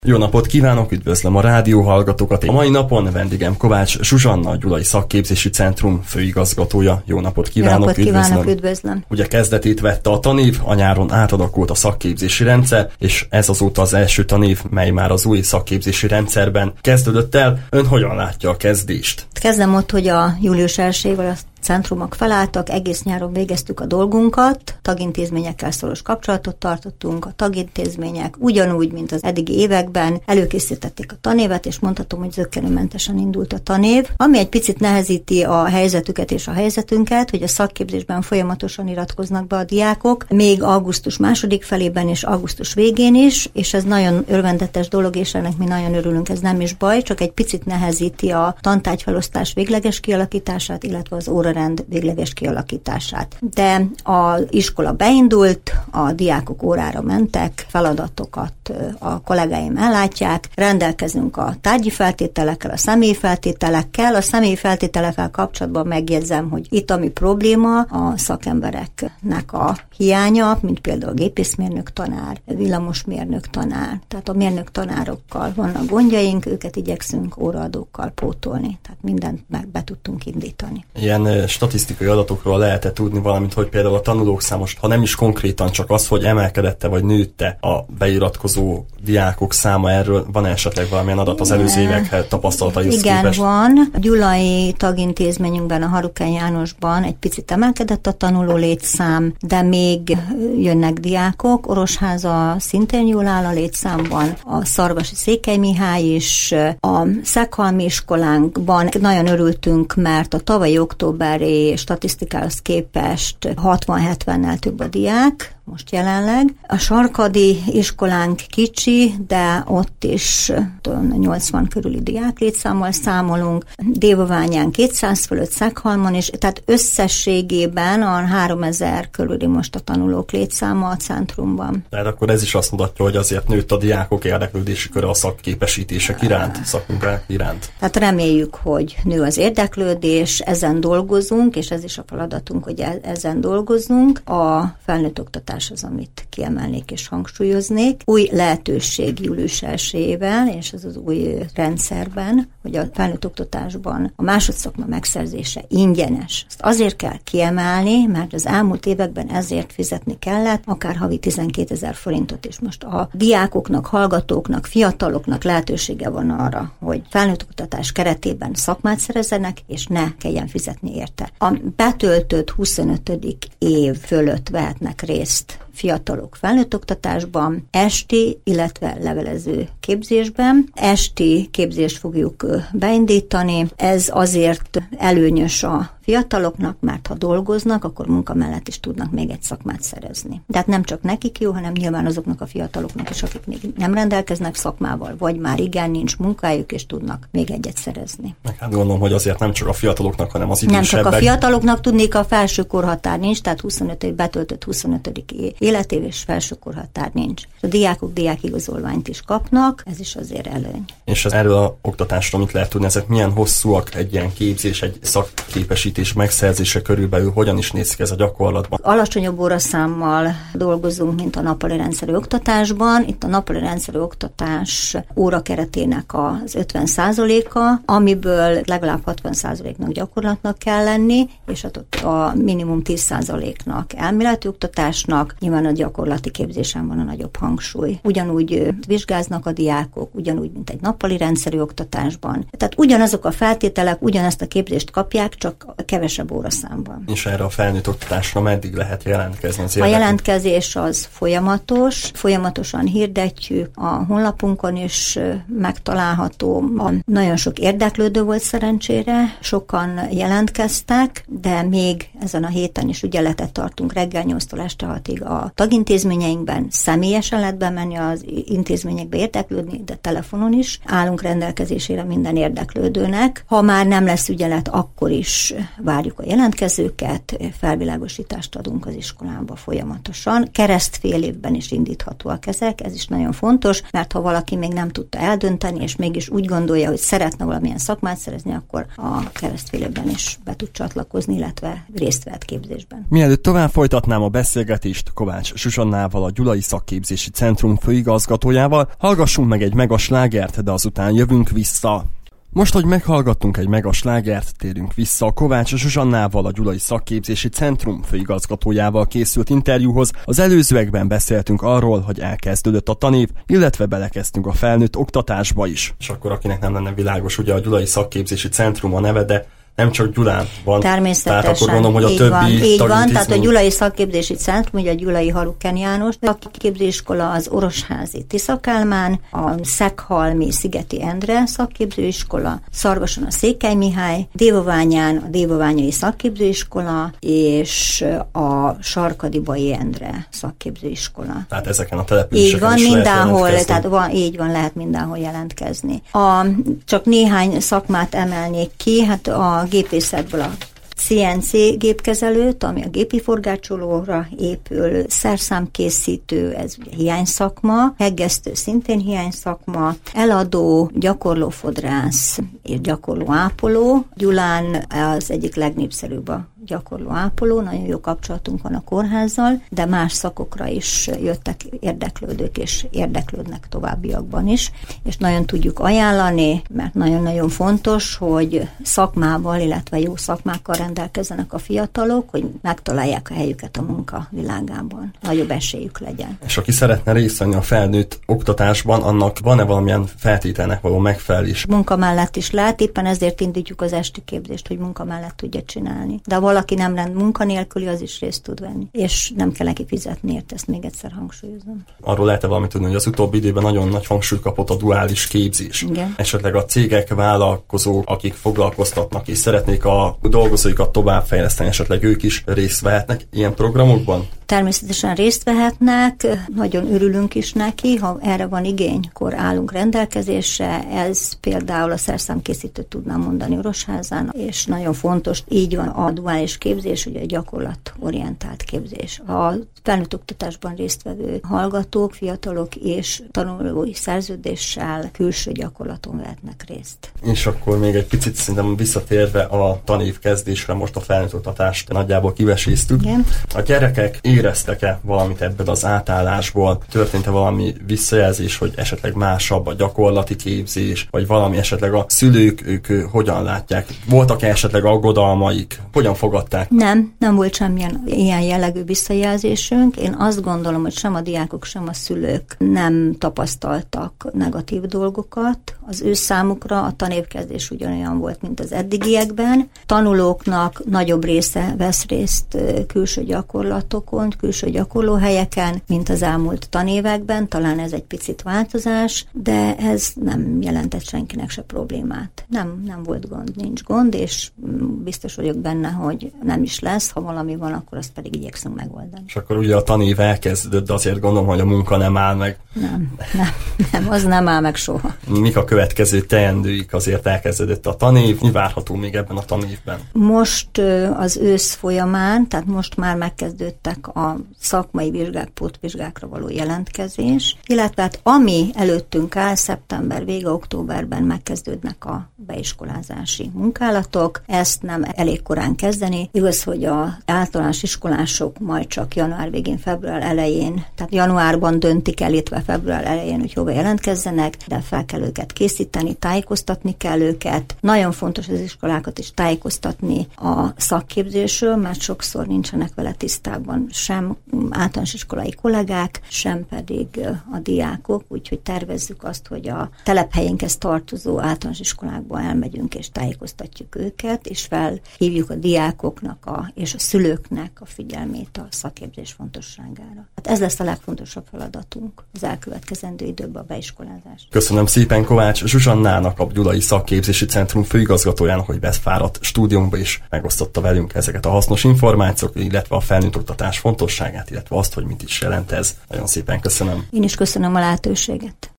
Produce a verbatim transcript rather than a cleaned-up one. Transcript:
Jó napot kívánok, üdvözlöm a rádióhallgatókat. A mai napon vendégem Kovács Zsuzsanna, a Gyulai Szakképzési Centrum főigazgatója. Jó napot kívánok, Jó napot üdvözlöm. kívánok, üdvözlöm. Ugye kezdetét vette a tanév, a nyáron átalakult a szakképzési rendszer, és ez azóta az első tanév, mely már az új szakképzési rendszerben kezdődött el. Ön hogyan látja a kezdést? Kezdem ott, hogy a július elsejével a centrumok felálltak, egész nyáron végeztük a dolgunkat, tagintézményekkel szoros kapcsolatot tartottunk, a tagintézmények ugyanúgy, mint az eddigi években előkészítették a tanévet, és mondhatom, hogy zökkenőmentesen indult a tanév, ami egy picit nehezíti a helyzetüket és a helyzetünket, hogy a szakképzésben folyamatosan iratkoznak be a diákok, még augusztus második felében és augusztus végén is, és ez nagyon örvendetes dolog, és ennek mi nagyon örülünk, ez nem is baj, csak egy picit nehezíti a tantárgyfelosztás végleges kialakítását, illetve az óra rend végleges kialakítását. De az iskola beindult, a diákok órára mentek, feladatokat a kollégáim ellátják, rendelkezünk a tárgyi feltételekkel, a személyi feltételekkel. A személyi feltételekkel kapcsolatban megjegyzem, hogy itt ami probléma a szakembereknek a hiánya, mint például a gépészmérnök tanár, villamosmérnök tanár. Tehát a mérnök tanárokkal vannak gondjaink, őket igyekszünk óraadókkal pótolni. Tehát mindent meg be tudtunk indítani. Ilyen statisztikai adatokról lehet tudni valamint, hogy például a tanulók szám most, ha nem is konkrétan csak az, hogy emelkedette vagy nőtte a beiratkozó diákok száma, erről van esetleg valamilyen adat az előző évekhez tapasztalataihoz Igen, képest? van. A gyulai tagintézményünkben, a Harukán Jánosban egy picit emelkedett a tanuló létszám, de még jönnek diákok. Orosháza szintén jól áll a létszámban, a Szarvasi Székely Mihály is, a Szeghalmi iskolánkban nagyon örültünk, mert a tavalyi októberi statisztikához képest hatvan-hetvennel több a diák, most jelenleg. A sarkadi iskolánk kicsi, de ott is nyolcvan körüli diák létszámmal számolunk. Dévaványán kétszáz fölött, Szeghalmon is, tehát összességében a háromezer körüli most a tanulók létszáma a centrumban. Tehát akkor ez is azt mutatja, hogy azért nőtt a diákok érdeklődési köre a szakképesítések iránt, szakmunkák iránt. Tehát reméljük, hogy nő az érdeklődés, ezen dolgozunk, és ez is a feladatunk, hogy ezen dolgozunk. A felnőtt oktatás az, amit kiemelnék és hangsúlyoznék. Új lehetőség július elsejével, és ez az új rendszerben, hogy a felnőtt oktatásban a másodszakma megszerzése ingyenes. Ezt azért kell kiemelni, mert az elmúlt években ezért fizetni kellett, akár havi tizenkétezer forintot is. Most a diákoknak, hallgatóknak, fiataloknak lehetősége van arra, hogy felnőtt oktatás keretében szakmát szerezzenek, és ne kelljen fizetni érte. A betöltött huszonötödik év fölött vehetnek részt fiatalok felnőtt oktatásban, esti, illetve levelező képzésben. Esti képzést fogjuk beindítani. Ez azért előnyös a fiataloknak, mert ha dolgoznak, akkor munka mellett is tudnak még egy szakmát szerezni. Tehát nem csak nekik jó, hanem nyilván azoknak a fiataloknak is, akik még nem rendelkeznek szakmával, vagy már igen, nincs munkájuk, és tudnak még egyet szerezni. Meg hát gondolom, hogy azért nem csak a fiataloknak, hanem az idősebbek. Nem csak a fiataloknak, tudnék, a felső korhatár nincs, tehát huszonöt év betöltött huszonötödik életév és felső korhatár nincs. A diákok diákigazolványt is kapnak, ez is azért előny. És ez erről a oktatásról mit lehet tudni, ezek milyen hosszúak egy ilyen képzés, egy szakképesítés megszerzése körülbelül, hogyan is néz ki ez a gyakorlatban? Alacsonyabb óraszámmal dolgozunk, mint a nappali rendszerű oktatásban. Itt a nappali rendszerű oktatás órakeretének az ötven százaléka, amiből legalább hatvan százaléknak gyakorlatnak kell lenni, és ott a minimum tíz százaléknak elméleti oktatásnak, nyilván a gyakorlati képzésen van a nagyobb hangsúly. Ugyanúgy vizsgáznak a diákok, ugyanúgy, mint egy nappali rendszerű oktatásban. Tehát ugyanazok a feltételek, ugyanezt a képzést kapják, csak kevesebb óraszámban. És erre a felnőtt oktatásra meddig lehet jelentkezni? Az a jelentkezés az folyamatos, folyamatosan hirdetjük, a honlapunkon is megtalálható. A nagyon sok érdeklődő volt szerencsére, sokan jelentkeztek, de még ezen a héten is ügyeletet tartunk reggel nyolctól este hatig a tagintézményeinkben. Személyesen lehet bemenni az intézményekbe érdeklődni, de telefonon is állunk rendelkezésére minden érdeklődőnek. Ha már nem lesz ügyelet, akkor is várjuk a jelentkezőket, felvilágosítást adunk az iskolába folyamatosan. Keresztfél évben is indíthatóak ezek, ez is nagyon fontos, mert ha valaki még nem tudta eldönteni, és mégis úgy gondolja, hogy szeretne valamilyen szakmát szerezni, akkor a keresztfél évben is be tud csatlakozni, illetve részt vehet képzésben. Mielőtt tovább folytatnám a beszélgetést, Kovács Kovács Zsuzsannával, a Gyulai Szakképzési Centrum főigazgatójával. Hallgassunk meg egy megaslágert, de azután jövünk vissza. Most, hogy meghallgattunk egy megaslágert, térünk vissza a Kovács Zsuzsannával, a Gyulai Szakképzési Centrum főigazgatójával készült interjúhoz. Az előzőekben beszéltünk arról, hogy elkezdődött a tanév, illetve belekezdtünk a felnőtt oktatásba is. És akkor akinek nem lenne világos, ugye a Gyulai Szakképzési Centrum a neve, de nem csak Gyulán van. Természetesen. Tehát akkor gondolom, hogy a így többi van, így van, tehát a Gyulai Szakképzési Centrum, ugye a Gyulai Haruken János szakképzőiskola, az Orosházi Tisza Kálmán, a Szeghalmi Szigeti Endre szakképzőiskola, Szarvason a Székely Mihály, Dévoványán a Dévoványai szakképzőiskola, és a Sarkadibai Endre szakképzőiskola. Tehát ezeken a településeken így van, is mindenhol, lehet tehát van, így van, lehet mindenhol jelentkezni. A, csak néhány szakmát emelnék ki, hát a a gépészetből a cé en cé gépkezelőt, ami a gépi forgácsolóra épül, szerszámkészítő, ez ugye hiányszakma, heggesztő szintén hiányszakma, eladó, gyakorlófodrász és gyakorló ápoló. Gyulán az egyik legnépszerűbb a gyakorló ápoló, nagyon jó kapcsolatunk van a kórházzal, de más szakokra is jöttek érdeklődők, és érdeklődnek továbbiakban is, és nagyon tudjuk ajánlani, mert nagyon-nagyon fontos, hogy szakmával, illetve jó szakmákkal rendelkezzenek a fiatalok, hogy megtalálják a helyüket a munka világában. Nagyobb esélyük legyen. És aki szeretne részt venni a felnőtt oktatásban, annak van-e valamilyen feltételnek való megfelelés? Munka mellett is lehet, éppen ezért indítjuk az esti képzést, hogy munka mellett tudja csinálni. De valaki nem rend munkanélküli, az is részt tud venni. És nem kell neki fizetni, ért, ezt még egyszer hangsúlyozom. Arról lehet-e valamit tudni, hogy az utóbbi időben nagyon nagy hangsúlyt kapott a duális képzés. Igen. Esetleg a cégek, vállalkozók, akik foglalkoztatnak és szeretnék a dolgozóikat továbbfejleszteni, esetleg ők is részt vehetnek ilyen programokban? Természetesen részt vehetnek, nagyon örülünk is neki, ha erre van igény, akkor állunk rendelkezésre. Ez például a szerszámkészítőt tudnám mondani Orosházán, és nagyon fontos, így van a duális képzés, ugye a gyakorlatorientált képzés. A felnőtt oktatásban résztvevő hallgatók, fiatalok és tanulói szerződéssel külső gyakorlaton vehetnek részt. És akkor még egy picit szerintem visszatérve a tanév kezdésre, most a felnőtt oktatást nagyjából kiveséztük. Igen. A gyerekek éreztek-e valamit ebből az átállásból? Történt-e valami visszajelzés, hogy esetleg másabb a gyakorlati képzés, vagy valami esetleg a szülők, ők hogyan látják? Voltak-e esetleg aggodalmaik? Hogyan fogadták? Nem, nem volt semmilyen ilyen jellegű visszajelzésünk. Én azt gondolom, hogy sem a diákok, sem a szülők nem tapasztaltak negatív dolgokat. Az ő számukra a tanévkezdés ugyanolyan volt, mint az eddigiekben. Tanulóknak nagyobb része vesz részt külső gyakorlatokon, külső gyakorlóhelyeken, mint az elmúlt tanévekben. Talán ez egy picit változás, de ez nem jelentett senkinek se problémát. Nem, nem volt gond, nincs gond, és biztos vagyok benne, hogy nem is lesz. Ha valami van, akkor azt pedig igyekszünk megoldani. És akkor ugye a tanév elkezdődött, de azért gondolom, hogy a munka nem áll meg. Nem, nem, nem, az nem áll meg soha. Mik a következő teendőik? Azért elkezdődött a tanév, mi várható még ebben a tanévben? Most az ősz folyamán, tehát most már megkezdődtek a szakmai vizsgák, pótvizsgákra való jelentkezés, illetve hát ami előttünk áll, szeptember vége, októberben megkezdődnek a beiskolázási munkálatok. Ezt nem elég korán kezdeni. Igaz, hogy az általános iskolások majd csak január végén, február elején, tehát januárban döntik el, illetve február elején, hogy hova jelentkezzenek, de fel kell őket készíteni, tájékoztatni kell őket. Nagyon fontos az iskolákat is tájékoztatni a szakképzésről, mert sokszor nincsenek vele tisztában sem általános iskolai kollégák, sem pedig a diákok, úgyhogy tervezzük azt, hogy a telephelyénkhez tartozó általános iskolákba elmegyünk és tájékoztatjuk őket, és felhívjuk a diákoknak a, és a szülőknek a figyelmét a szakképzés fontosságára. Hát ez lesz a legfontosabb feladatunk az elkövetkezendő időben a beiskolázás. Köszönöm szépen Kovács Zsuzsannának, a Gyulai Szakképzési Centrum főigazgatójának, hogy beszfáradt stúdiónkba is megosztotta velünk ezeket a hasznos információk, illetve a felnőtt oktatás fontosságát, illetve azt, hogy mit is jelent ez. Nagyon szépen köszönöm. Én is köszönöm a lehetőséget.